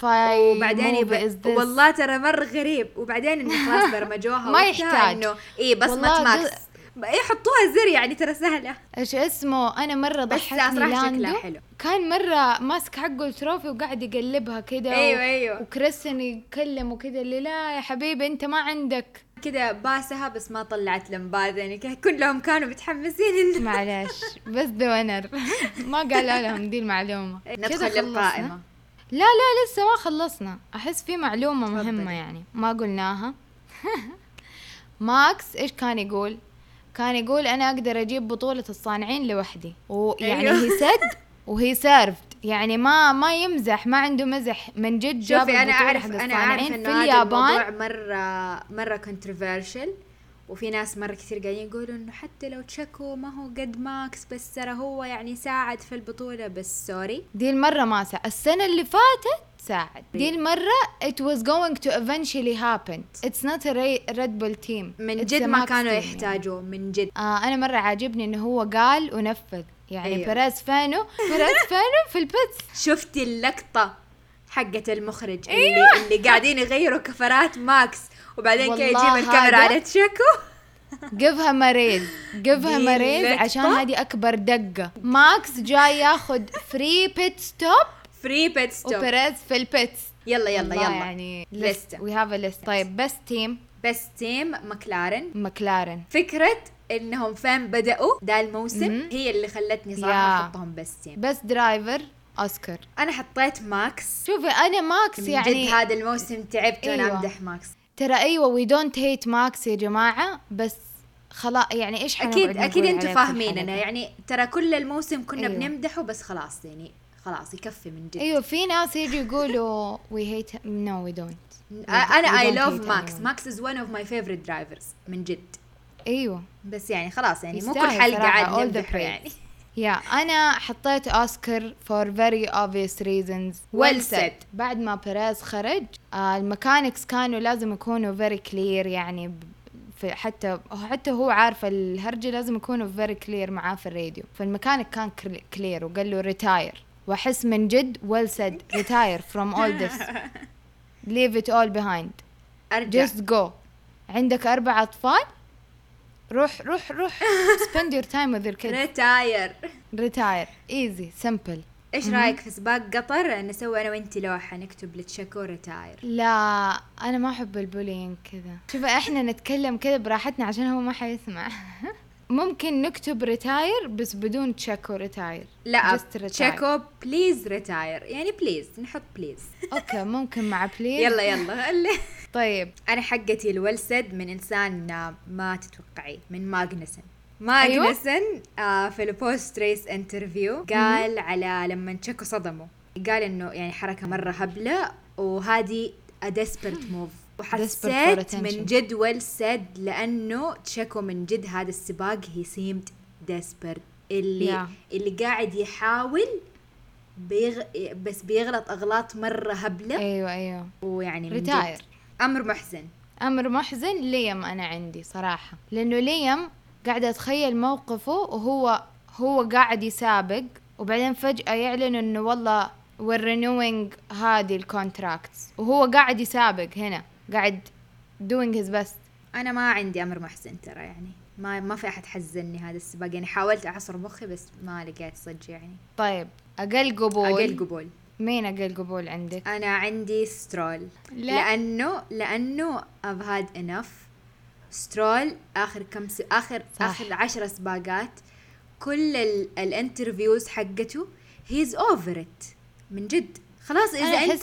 [SPEAKER 5] وبعدين والله ترى مرة غريب. وبعدين إنه خلاص برمجوها
[SPEAKER 4] ما يحتاج
[SPEAKER 5] إنه بصمة ماكس يحطوها زر، يعني ترى سهلة.
[SPEAKER 4] إيش اسمه أنا مرة ضحكني لاندو، كان مرة ماسك حقه التروفي وقاعد يقلبها كده.
[SPEAKER 5] أيوة.
[SPEAKER 4] وكريستيان يكلمه كده اللي لا يا حبيبي أنت ما عندك
[SPEAKER 5] كده باسها بس ما طلعت لمبات، يعني كلهم كانوا متحمسين.
[SPEAKER 4] معلش بس ذا ونر. ما قالوا لهم دي المعلومة. كده
[SPEAKER 5] ندخل
[SPEAKER 4] خلصنا؟
[SPEAKER 5] للقائمة.
[SPEAKER 4] لا لسه ما خلصنا. أحس في معلومة
[SPEAKER 5] تفضلي.
[SPEAKER 4] مهمة يعني ما قلناها. ماكس إيش كان يقول؟ كان يقول أنا أقدر أجيب بطولة الصانعين لوحدي، ويعني
[SPEAKER 5] أيوه.
[SPEAKER 4] هي سد وهي سيرفد، يعني ما يمزح، ما عنده مزح، من جد جاب
[SPEAKER 5] شوفي
[SPEAKER 4] البطولة
[SPEAKER 5] أنا
[SPEAKER 4] حق
[SPEAKER 5] أعرف
[SPEAKER 4] الصانعين
[SPEAKER 5] إنه
[SPEAKER 4] في
[SPEAKER 5] هذا
[SPEAKER 4] اليابان.
[SPEAKER 5] الموضوع مرة controversial، وفي ناس مرة كثير قاعدين يقولوا إنه حتى لو تشيكو ما هو قد ماكس، بس ترى هو يعني ساعد في البطولة. بس سوري،
[SPEAKER 4] دي المرة ما ساعد، السنة اللي فاتت ساعد. دي المرة it was going to eventually happen. It's not a Red Bull team.
[SPEAKER 5] من
[SPEAKER 4] It's
[SPEAKER 5] جد
[SPEAKER 4] a
[SPEAKER 5] ما
[SPEAKER 4] Max
[SPEAKER 5] كانوا
[SPEAKER 4] team
[SPEAKER 5] يحتاجوا من جد.
[SPEAKER 4] يعني. أنا مرة عاجبني إنه هو قال ونفذ، يعني
[SPEAKER 5] أيوه.
[SPEAKER 4] بيريز فانو في البيتس.
[SPEAKER 5] شفتي اللقطة حقت المخرج اللي قاعدين يغيروا كفرات ماكس، وبعدين كي يجيب
[SPEAKER 4] والله
[SPEAKER 5] الكاميرا
[SPEAKER 4] هذا
[SPEAKER 5] على تشيكو.
[SPEAKER 4] جيفها مريض، جيفها
[SPEAKER 5] دي
[SPEAKER 4] مريض،
[SPEAKER 5] اللقطة.
[SPEAKER 4] عشان هذه أكبر دقة. ماكس جاي ياخد فري بيت ستوب
[SPEAKER 5] فري بيت ستوب،
[SPEAKER 4] وبيريز في البيتس.
[SPEAKER 5] يلا
[SPEAKER 4] يعني
[SPEAKER 5] لستة.
[SPEAKER 4] we have a list. طيب بس تيم
[SPEAKER 5] بس تيم مكلارن.
[SPEAKER 4] مكلارن.
[SPEAKER 5] فكرة انهم فين بدأوا ده الموسم هي اللي خلتني صراحة احطهم بس تيم.
[SPEAKER 4] بس درايفر أوسكار.
[SPEAKER 5] انا حطيت ماكس.
[SPEAKER 4] شوفي أنا ماكس
[SPEAKER 5] من
[SPEAKER 4] يعني
[SPEAKER 5] جد هذا الموسم تعبت وانا
[SPEAKER 4] أيوة.
[SPEAKER 5] امدح ماكس.
[SPEAKER 4] ترى أيوة we don't hate ماكس يا جماعة، بس خلاص يعني إيش
[SPEAKER 5] اكيد انتوا
[SPEAKER 4] انتوا
[SPEAKER 5] فاهميننا، يعني ترى كل الموسم كنا
[SPEAKER 4] أيوة.
[SPEAKER 5] بنمدحه، بس خلاص يعني خلاص يكفي من جد.
[SPEAKER 4] أيوة في ناس يجوا يقولوا we hate him. No we don't.
[SPEAKER 5] انا
[SPEAKER 4] we
[SPEAKER 5] I
[SPEAKER 4] don't
[SPEAKER 5] love
[SPEAKER 4] hate
[SPEAKER 5] ماكس.
[SPEAKER 4] anyone.
[SPEAKER 5] ماكس is one of my favorite drivers من جد.
[SPEAKER 4] أيوة
[SPEAKER 5] بس يعني خلاص يعني مو كل
[SPEAKER 4] يستاهل
[SPEAKER 5] حلقة
[SPEAKER 4] صراحة
[SPEAKER 5] عاد
[SPEAKER 4] all the
[SPEAKER 5] نمدحه
[SPEAKER 4] praise.
[SPEAKER 5] يعني.
[SPEAKER 4] يا أنا حطيت أوسكار for very obvious reasons.
[SPEAKER 5] Well said.
[SPEAKER 4] بعد ما بيريز خرج الميكانيكس كانوا لازم يكونوا very clear، يعني في حتى هو عارف الهرجة لازم يكونوا very clear معاه في الراديو. فالميكانيك كان clear وقال له retire، وأحس من جد well said retire from all this leave it all behind
[SPEAKER 5] ارجع.
[SPEAKER 4] just go. عندك 4 أطفال، روح spend your time with your kids.
[SPEAKER 5] retire.
[SPEAKER 4] retire easy simple.
[SPEAKER 5] ايش رايك في سباق قطر نسوي انا وانتي لوحة نكتب لتشيكو ريتاير؟
[SPEAKER 4] لا انا ما احب البولينج كذا. شوف احنا نتكلم كذا براحتنا عشان هو ما حيسمع. ممكن نكتب ريتاير بس بدون تشيكو ريتاير.
[SPEAKER 5] لا
[SPEAKER 4] retire.
[SPEAKER 5] تشيكو بليز ريتاير، يعني بليز نحط بليز.
[SPEAKER 4] اوكي ممكن مع بليز.
[SPEAKER 5] يلا
[SPEAKER 4] طيب
[SPEAKER 5] انا حقتي الولسد من انسان ما تتوقعي، من ماغنسن.
[SPEAKER 4] أيوة؟
[SPEAKER 5] في البوست ريس انترفيو قال على لما تشيكو صدمه، قال انه يعني حركة مرة هبلة وهذه a desperate move، وحسيت من جد ولسد لانه تشيكو من جد هذا السباق he seemed desperate، اللي قاعد يحاول بس بيغلط اغلاط مرة هبلة.
[SPEAKER 4] ايوه
[SPEAKER 5] ويعني من
[SPEAKER 4] ريتاير.
[SPEAKER 5] جد امر محزن.
[SPEAKER 4] ليام انا عندي صراحة، لانه ليام قاعد اتخيل موقفه وهو قاعد يسابق، وبعدين فجأة يعلن انه والله we're renewing هذه الكونتراكتس، وهو قاعد يسابق هنا قاعد doing his best.
[SPEAKER 5] انا ما عندي امر محزن ترى، يعني ما في احد حزني هذا السباق، يعني حاولت اعصر مخي بس ما لقيت صج يعني.
[SPEAKER 4] طيب اقل قبول مين اقل قبول عندك؟
[SPEAKER 5] انا عندي سترول.
[SPEAKER 4] لا.
[SPEAKER 5] لانه I've had enough. سترول اخر 10 سباقات كل الانترفيوز حقته he's over it من جد. خلاص اذا انت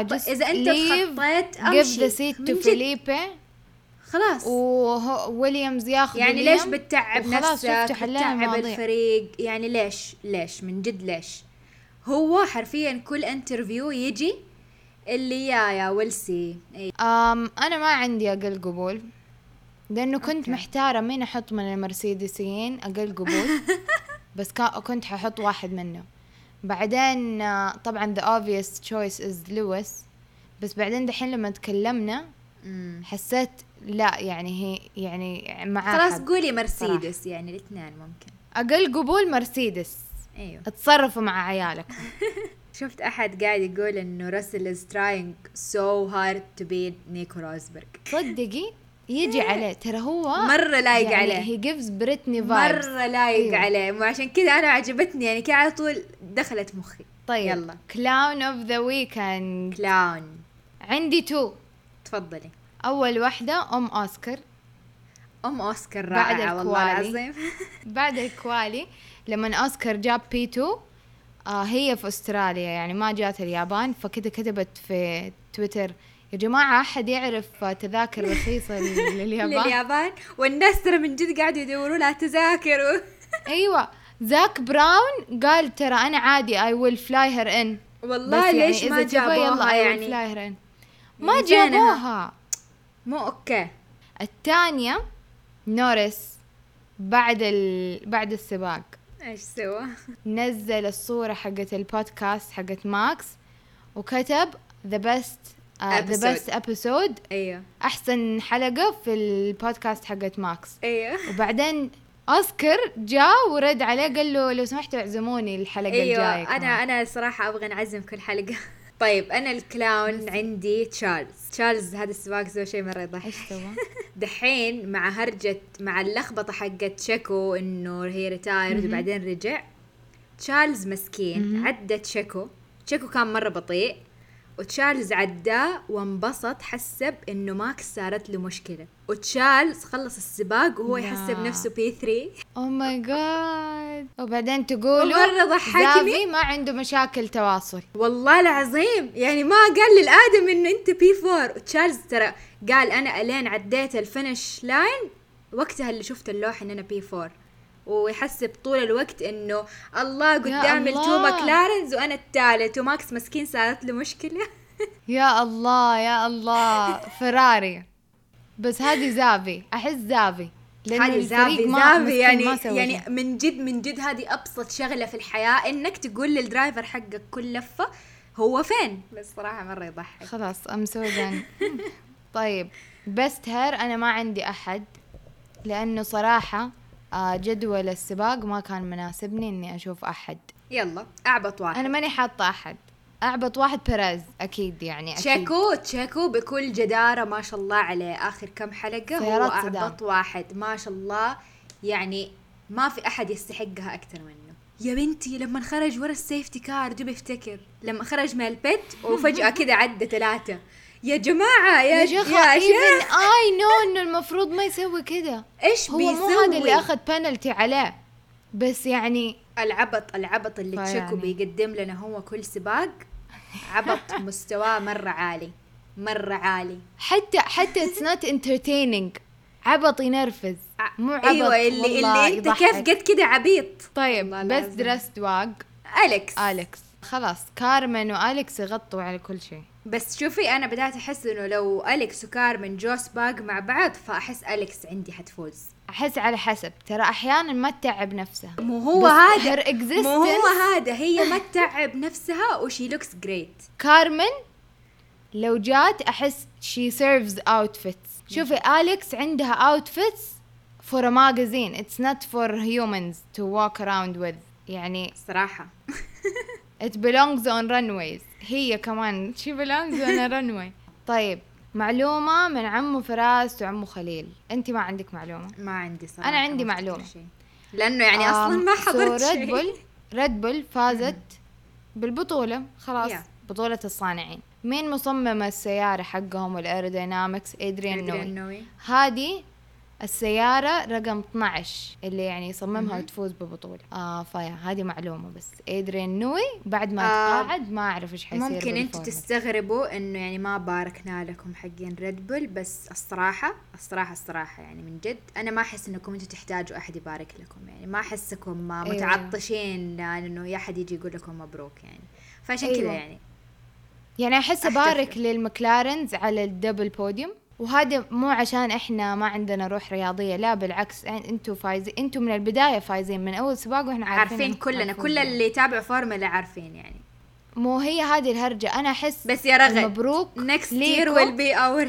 [SPEAKER 5] تخطيت
[SPEAKER 4] give the seat to Felipe
[SPEAKER 5] خلاص،
[SPEAKER 4] وويليامز ياخذ
[SPEAKER 5] يعني ليش بتتعب نفسك، بتتعب
[SPEAKER 4] المواضيع.
[SPEAKER 5] الفريق، يعني ليش من جد ليش؟ هو حرفيا كل انترفيو يجي اللي يا ويلسي.
[SPEAKER 4] انا ما عندي اقل قبول، لانه كنت محتاره مين احط من المرسيدسيين اقل قبول. بس كنت ححط واحد منه. بعدين طبعا the obvious choice is Lewis، بس بعدين دحين لما تكلمنا حسيت لا يعني هي يعني مع
[SPEAKER 5] خلاص قولي مرسيدس صراحة. يعني الاثنين ممكن.
[SPEAKER 4] اقل قبول مرسيدس.
[SPEAKER 5] ايوه
[SPEAKER 4] اتصرفوا مع عيالك.
[SPEAKER 5] شفت احد قاعد يقول انه راسل is trying so hard to beat نيكو روزبرغ.
[SPEAKER 4] صدقي يجي عليه، ترى هو
[SPEAKER 5] مرة لايق
[SPEAKER 4] يعني
[SPEAKER 5] عليه.
[SPEAKER 4] he gives بريتني vibes
[SPEAKER 5] مرة لايق عليه، وعشان كذا أنا عجبتني يعني كده على طول دخلت مخي.
[SPEAKER 4] طيب
[SPEAKER 5] يلا
[SPEAKER 4] كلاون اوف ذا ويكند.
[SPEAKER 5] كلاون
[SPEAKER 4] عندي 2.
[SPEAKER 5] تفضلي.
[SPEAKER 4] اول واحده ام اوسكار.
[SPEAKER 5] ام اوسكار
[SPEAKER 4] بعد
[SPEAKER 5] رائعه والله
[SPEAKER 4] الكوالي.
[SPEAKER 5] العظيم.
[SPEAKER 4] بعد الكوالي لما اوسكار جاب بيتو، هي في استراليا يعني ما جات اليابان، فكده كتبت في تويتر يا جماعه احد يعرف تذاكر رخيصه لليابان.
[SPEAKER 5] لليابان، والناس ترى من جد قاعدوا يدوروا لها تذاكر.
[SPEAKER 4] ايوه زاك براون قال ترى انا عادي I will fly her in.
[SPEAKER 5] والله
[SPEAKER 4] بس
[SPEAKER 5] ليش
[SPEAKER 4] يعني
[SPEAKER 5] ما
[SPEAKER 4] إذا تبغى
[SPEAKER 5] جابوها
[SPEAKER 4] يلا I will
[SPEAKER 5] يعني؟
[SPEAKER 4] fly her in. ما
[SPEAKER 5] يعني فينها؟
[SPEAKER 4] جابوها.
[SPEAKER 5] مو اوكي.
[SPEAKER 4] الثانية نورس بعد السباق
[SPEAKER 5] ايش سوى؟
[SPEAKER 4] نزل الصورة حقت البودكاست حقت ماكس وكتب the best episode
[SPEAKER 5] ايوه
[SPEAKER 4] أحسن حلقة في البودكاست حقت ماكس.
[SPEAKER 5] ايوه
[SPEAKER 4] وبعدين أوسكار جاء ورد عليه قال له لو سمحتوا اعزموني الحلقة الجاية
[SPEAKER 5] ايوه. انا صراحه ابغى نعزم كل حلقه. طيب انا الكلاون عندي تشارلز هذا السباق سوى شيء مره يضحك.
[SPEAKER 4] ايش سوى؟
[SPEAKER 5] دحين مع اللخبطه حقت تشيكو انه هي ريتايرد وبعدين رجع. تشارلز مسكين عدى تشيكو كان مره بطيء، وتشارلز عداه وانبسط، حسب انه ماكس صارت له مشكله، وتشارلز خلص السباق وهو يحسب نفسه P3.
[SPEAKER 4] اوه ماي جاد. وبعدين تقولوا
[SPEAKER 5] ومرة ضحكني.
[SPEAKER 4] زافي ما عنده مشاكل تواصل.
[SPEAKER 5] والله العظيم يعني ما قال للآدم انه انت P4. وتشارلز ترى قال انا الين عديت الفينش لاين وقتها اللي شفت اللوحة ان انا P4، ويحسب طول الوقت انه الله قدام التو ماكلارنز وانا الثالث، وماكس مسكين صارت له مشكلة.
[SPEAKER 4] يا الله يا الله فراري. بس هذه زافي، احس زافي
[SPEAKER 5] هذه زافي يعني من جد هذه ابسط شغلة في الحياة، انك تقول للدرايفر حقك كل لفة هو فين. بس صراحة مرة يضحك.
[SPEAKER 4] خلاص ام سودان. طيب بست هير انا ما عندي احد، لانه صراحة جدول السباق ما كان مناسبني اني اشوف احد.
[SPEAKER 5] يلا اعبط واحد.
[SPEAKER 4] انا ماني حاطة احد. اعبط واحد بيريز اكيد يعني أكيد.
[SPEAKER 5] تشيكو بكل جدارة ما شاء الله عليه اخر كم حلقة هو اعبط واحد ما شاء الله، يعني ما في احد يستحقها اكثر منه. يا بنتي لما خرج ورا السيفتي كار دوب افتكر لما خرج من البيت وفجأة كده عدى 3. يا جماعة يا شيخ
[SPEAKER 4] even I know انه المفروض ما يسوي كده.
[SPEAKER 5] ايش
[SPEAKER 4] هو
[SPEAKER 5] بيسوي؟
[SPEAKER 4] مو هذا اللي اخذ بنالتي عليه، بس يعني
[SPEAKER 5] العبط اللي تشيكو
[SPEAKER 4] يعني
[SPEAKER 5] بيقدم لنا هو كل سباق عبط مستواه مرة عالي.
[SPEAKER 4] حتى it's not entertaining. عبط ينرفز مو عبط.
[SPEAKER 5] ايوه اللي انت كيف قد كده عبيط.
[SPEAKER 4] طيب بس درست واق أليكس خلاص كارمن وأليكس يغطوا على كل شيء.
[SPEAKER 5] بس شوفي انا بدأت احس انه لو أليكس وكارمن جو سباق مع بعض فاحس أليكس عندي حتفوز.
[SPEAKER 4] احس على حسب، ترى احيانا ما تتعب نفسها.
[SPEAKER 5] مو هو هذا هي ما تتعب نفسها وشي لوكس جريت.
[SPEAKER 4] كارمن لو جات احس she serves outfits. شوفي أليكس عندها outfits for a magazine, it's not for humans to walk around with. يعني
[SPEAKER 5] صراحة
[SPEAKER 4] it belongs on runways. هي كمان she belongs on a runway. طيب معلومة من عمو فراس وعمو خليل. انت ما عندك معلومة؟
[SPEAKER 5] ما عندي صراحة.
[SPEAKER 4] انا عندي معلومة
[SPEAKER 5] لانه يعني اصلا ما حضرت شيء.
[SPEAKER 4] ريد بول فازت بالبطولة خلاص. بطولة الصانعين. مين مصمم السيارة حقهم والايرودينامكس؟ ادريان نوي. هذه السيارة رقم 12 اللي يعني يصممها وتفوز ببطولة. فيا هذه معلومة بس. ادريان نوي بعد ما تقاعد ما اعرف ايش حيصير.
[SPEAKER 5] ممكن انتوا تستغربوا انه يعني ما باركنا لكم حقين ريد بول، بس الصراحة يعني من جد انا ما احس انكم انتوا تحتاجوا احد يبارك لكم، يعني ما احسكم متعطشين انه احد يجي يقول لكم مبروك يعني. فعشان كذا يعني
[SPEAKER 4] احس ابارك للمكلارنز على الدبل بوديوم. وهذا مو عشان احنا ما عندنا روح رياضية، لا بالعكس انتوا فايزين، انتوا من البداية فايزين من اول سباق واحنا
[SPEAKER 5] عارفين كلنا كل اللي يتابع فورمولا عارفين يعني.
[SPEAKER 4] مو هي هذه الهرجة. انا احس
[SPEAKER 5] بس يا رغد
[SPEAKER 4] مبروك
[SPEAKER 5] next year will be our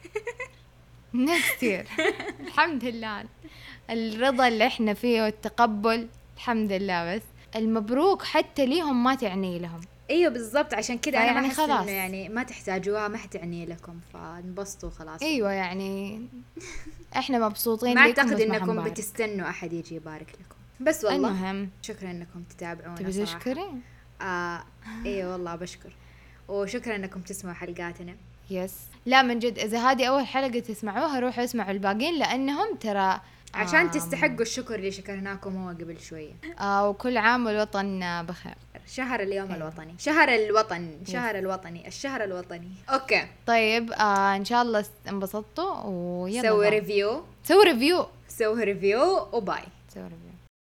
[SPEAKER 4] next year. الحمد لله الرضا اللي احنا فيه والتقبل الحمد لله. بس المبروك حتى ليهم ما تعني لهم.
[SPEAKER 5] ايوه بالضبط، عشان كذا انا
[SPEAKER 4] يعني
[SPEAKER 5] ما احس
[SPEAKER 4] خلاص
[SPEAKER 5] انه يعني ما تحتاجوها، ما حتعني لكم، فانبسطوا خلاص.
[SPEAKER 4] ايوه يعني احنا مبسوطين
[SPEAKER 5] ما
[SPEAKER 4] لكم.
[SPEAKER 5] اعتقد انكم بتستنوا احد يجي يبارك لكم. بس والله
[SPEAKER 4] المهم
[SPEAKER 5] شكرا انكم تتابعونا.
[SPEAKER 4] تبي تشكري؟
[SPEAKER 5] ايوه والله بشكر، وشكرا انكم تسمعوا حلقاتنا.
[SPEAKER 4] يس لا من جد إذا هذه أول حلقة تسمعوها روحوا اسمعوا الباقين لأنهم ترى
[SPEAKER 5] عشان تستحقوا الشكر اللي شكرناكم هو قبل شوية.
[SPEAKER 4] وكل عام والوطن بخير.
[SPEAKER 5] شهر اليوم الوطني، شهر الوطن، شهر الوطني، الشهر الوطني. اوكي
[SPEAKER 4] طيب ان شاء الله انبسطتوا ويلا
[SPEAKER 5] سوي ريفيو
[SPEAKER 4] سوي ريفيو
[SPEAKER 5] وباي.
[SPEAKER 4] سوي ريفيو.